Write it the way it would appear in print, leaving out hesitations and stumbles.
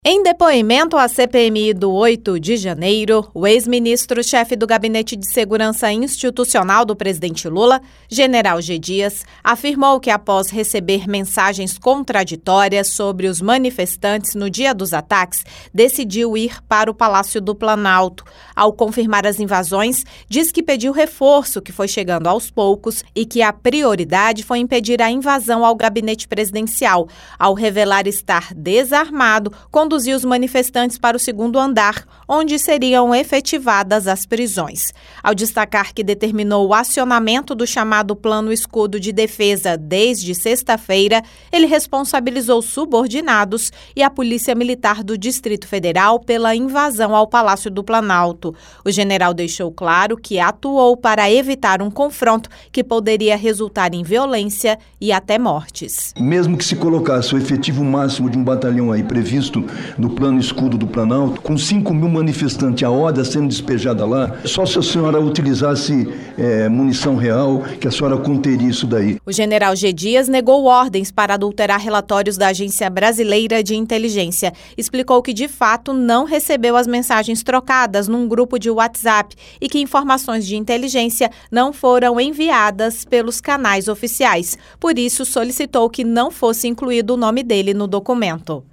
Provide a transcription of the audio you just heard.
Em depoimento à CPMI do 8 de janeiro, o ex-ministro-chefe do Gabinete de Segurança Institucional do presidente Lula, General G. Dias, afirmou que após receber mensagens contraditórias sobre os manifestantes no dia dos ataques, decidiu ir para o Palácio do Planalto. Ao confirmar as invasões, diz que pediu reforço que foi chegando aos poucos e que a prioridade foi impedir a invasão ao gabinete presidencial. Ao revelar estar desarmado, conduziu os manifestantes para o segundo andar, onde seriam efetivadas as prisões. Ao destacar que determinou o acionamento do chamado Plano Escudo de Defesa desde sexta-feira, ele responsabilizou subordinados e a Polícia Militar do Distrito Federal pela invasão ao Palácio do Planalto. O general deixou claro que atuou para evitar um confronto que poderia resultar em violência e até mortes. Mesmo que se colocasse o efetivo máximo de um batalhão aí previsto no Plano Escudo do Planalto, com 5.000 manifestantes, a horda sendo despejada lá, só se a senhora utilizasse munição real, que a senhora conteria isso daí. O general G. Dias negou ordens para adulterar relatórios da Agência Brasileira de Inteligência. Explicou que, de fato, não recebeu as mensagens trocadas num grupo de WhatsApp e que informações de inteligência não foram enviadas pelos canais oficiais. Por isso, solicitou que não fosse incluído o nome dele no documento.